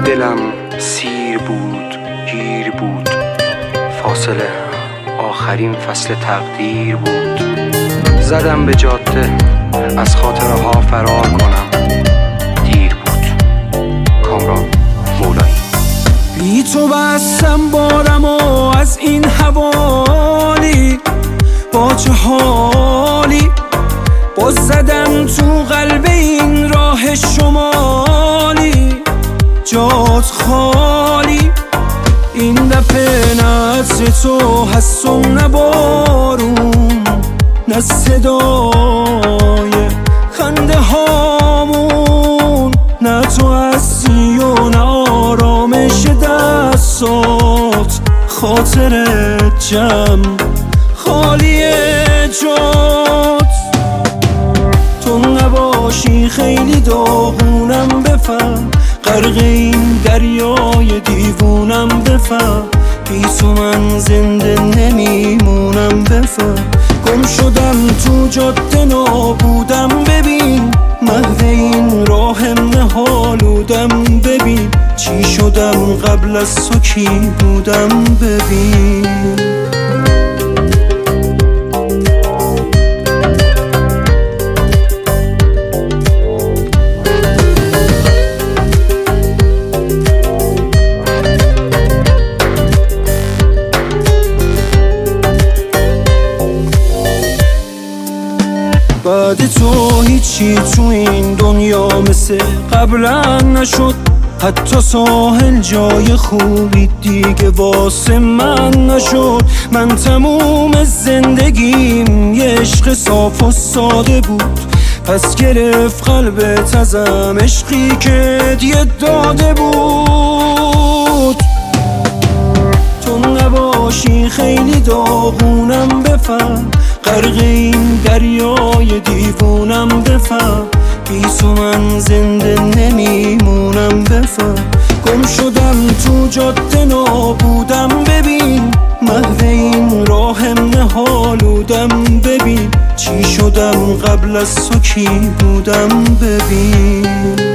دلم سیر بود گیر بود، فاصله آخرین فصل تقدیر بود. زدم به جاده از خاطره ها فرار کنم، دیر بود. کامران مولایی. بی تو بستم بارم و از این حوالی، با چه حالی باز زدم تو قلب این راه شمالی. جات خالی این دفعه نه عطر تو هست و نه بارون، نه صدای خنده هامون، نه تو هستی و نه آرامش دستات. خاطرت جمع خالی جات، تو نباشی خیلی داغونم بفهم، غرق این دریای دیوونم بفهم. بی تو من زنده نمیمونم بفهم. گم شدم تو جاده نابودم ببین، محو این راهم نهالودم ببین. چی شدم قبل از تو کی بودم ببین. بعد تو هیچی تو این دنیا مثل قبلا نشد، حتی ساحل جای خوبی دیگه واسه من نشد. من تموم زندگیم یه عشق صاف و ساده بود، پس گرفت قلبت ازم عشقی که دیگه داده بود. تو نباشی خیلی داغونم بفهم، غرق این دریای دیوونم بفهم. بی تو من زنده نمیمونم بفهم. گم شدم تو جاده نابودم ببین، محو این راهم نهالودم ببین. چی شدم قبل از تو کی بودم ببین.